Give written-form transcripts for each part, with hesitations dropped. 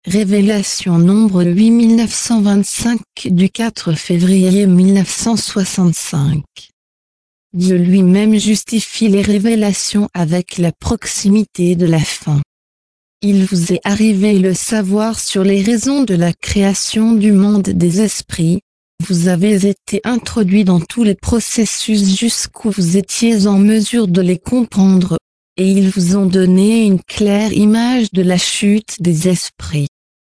Révélation nombre 8925 du 4 février 1965. Dieu lui-même justifie les révélations avec la proximité de la fin. Il vous est arrivé le savoir sur les raisons de la création du monde des esprits. Vous avez été introduit dans tous les processus jusqu'où vous étiez en mesure de les comprendre, et ils vous ont donné une claire image de la chute des esprits.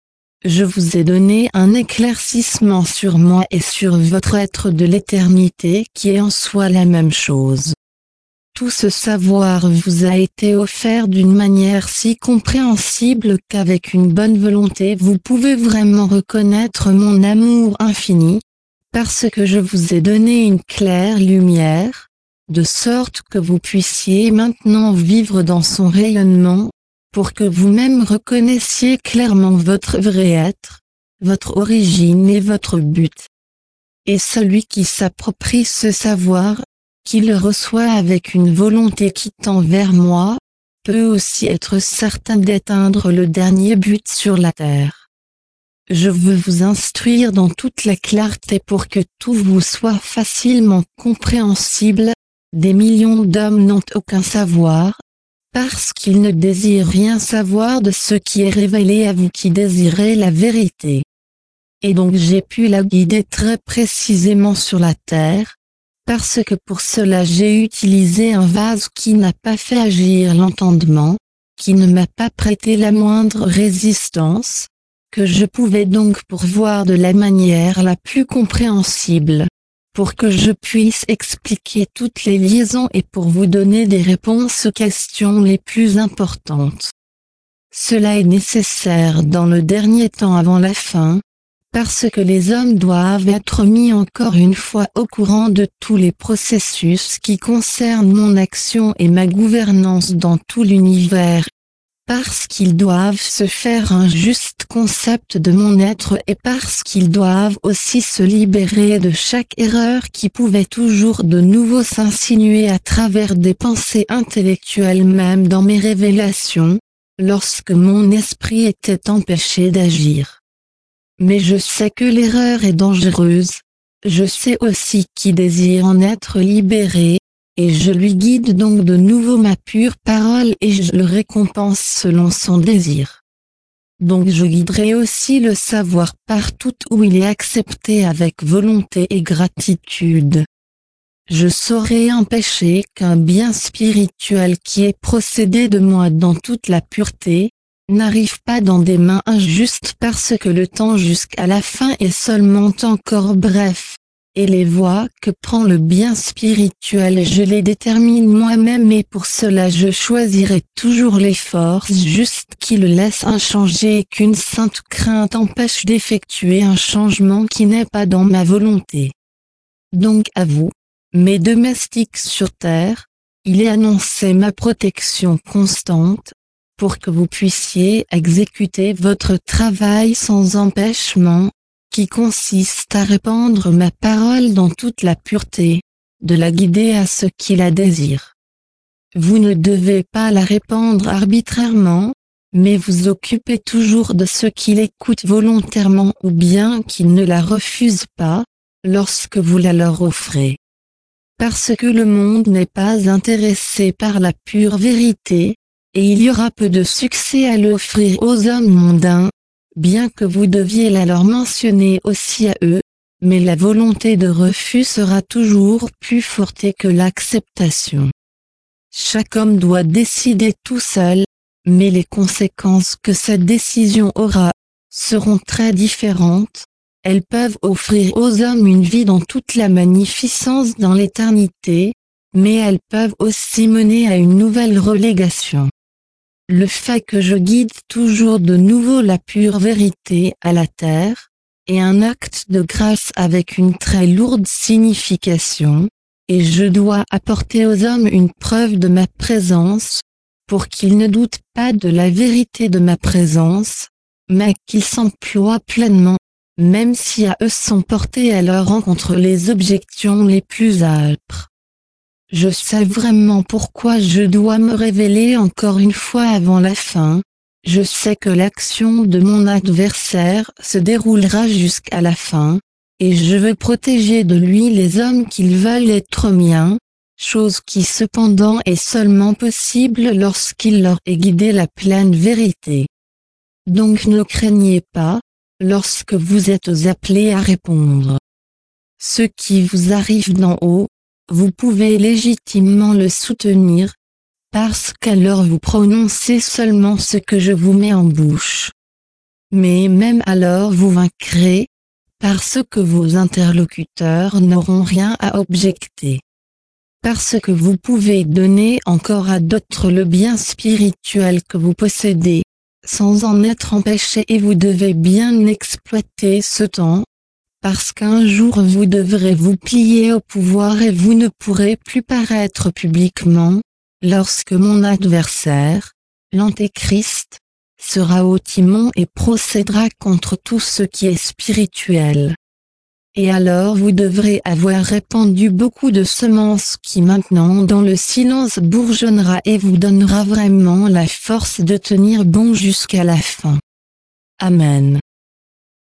Je vous ai donné un éclaircissement sur moi et sur votre être de l'éternité qui est en soi la même chose. Tout ce savoir vous a été offert d'une manière si compréhensible qu'avec une bonne volonté vous pouvez vraiment reconnaître mon amour infini, parce que je vous ai donné une claire lumière, de sorte que vous puissiez maintenant vivre dans son rayonnement, pour que vous-même reconnaissiez clairement votre vrai être, votre origine et votre but. Et celui qui s'approprie ce savoir, qui le reçoit avec une volonté qui tend vers moi, peut aussi être certain d'atteindre le dernier but sur la terre. Je veux vous instruire dans toute la clarté pour que tout vous soit facilement compréhensible. Des millions d'hommes n'ont aucun savoir, parce qu'ils ne désirent rien savoir de ce qui est révélé à vous qui désirez la vérité. Et donc j'ai pu la guider très précisément sur la terre, parce que pour cela j'ai utilisé un vase qui n'a pas fait agir l'entendement, qui ne m'a pas prêté la moindre résistance, que je pouvais donc pourvoir de la manière la plus compréhensible, pour que je puisse expliquer toutes les liaisons et pour vous donner des réponses aux questions les plus importantes. Cela est nécessaire dans le dernier temps avant la fin, parce que les hommes doivent être mis encore une fois au courant de tous les processus qui concernent mon action et ma gouvernance dans tout l'univers, parce qu'ils doivent se faire un juste concept de mon être et parce qu'ils doivent aussi se libérer de chaque erreur qui pouvait toujours de nouveau s'insinuer à travers des pensées intellectuelles même dans mes révélations, lorsque mon esprit était empêché d'agir. Mais je sais que l'erreur est dangereuse, je sais aussi qui désire en être libéré, et je lui guide donc de nouveau ma pure parole et je le récompense selon son désir. Donc je guiderai aussi le savoir partout où il est accepté avec volonté et gratitude. Je saurai empêcher qu'un bien spirituel qui est procédé de moi dans toute la pureté, n'arrive pas dans des mains injustes parce que le temps jusqu'à la fin est seulement encore bref. Et les voies que prend le bien spirituel je les détermine moi-même et pour cela je choisirai toujours les forces justes qui le laissent inchangé et qu'une sainte crainte empêche d'effectuer un changement qui n'est pas dans ma volonté. Donc à vous, mes domestiques sur terre, il est annoncé ma protection constante, pour que vous puissiez exécuter votre travail sans empêchement, qui consiste à répandre ma parole dans toute la pureté, de la guider à ce qui la désire. Vous ne devez pas la répandre arbitrairement, mais vous occupez toujours de ceux qui l'écoutent volontairement ou bien qui ne la refusent pas, lorsque vous la leur offrez. Parce que le monde n'est pas intéressé par la pure vérité, et il y aura peu de succès à l'offrir aux hommes mondains, bien que vous deviez la leur mentionner aussi à eux, mais la volonté de refus sera toujours plus forte que l'acceptation. Chaque homme doit décider tout seul, mais les conséquences que cette décision aura, seront très différentes. Elles peuvent offrir aux hommes une vie dans toute la magnificence dans l'éternité, mais elles peuvent aussi mener à une nouvelle relégation. Le fait que je guide toujours de nouveau la pure vérité à la terre, est un acte de grâce avec une très lourde signification, et je dois apporter aux hommes une preuve de ma présence, pour qu'ils ne doutent pas de la vérité de ma présence, mais qu'ils s'emploient pleinement, même si à eux sont portées à leur rencontre les objections les plus âpres. Je sais vraiment pourquoi je dois me révéler encore une fois avant la fin, Je sais que l'action de mon adversaire se déroulera jusqu'à la fin, et je veux protéger de lui les hommes qu'ils veulent être miens, chose qui cependant est seulement possible lorsqu'il leur est guidé la pleine vérité. Donc ne craignez pas, lorsque vous êtes appelés à répondre. Ce qui vous arrive d'en haut, vous pouvez légitimement le soutenir, parce qu'alors vous prononcez seulement ce que je vous mets en bouche. Mais même alors vous vaincrez, parce que vos interlocuteurs n'auront rien à objecter. Parce que vous pouvez donner encore à d'autres le bien spirituel que vous possédez, sans en être empêché, et vous devez bien exploiter ce temps, parce qu'un jour vous devrez vous plier au pouvoir et vous ne pourrez plus paraître publiquement, lorsque mon adversaire, l'Antéchrist, sera au timon et procédera contre tout ce qui est spirituel. Et alors vous devrez avoir répandu beaucoup de semences qui maintenant dans le silence bourgeonnera et vous donnera vraiment la force de tenir bon jusqu'à la fin. Amen.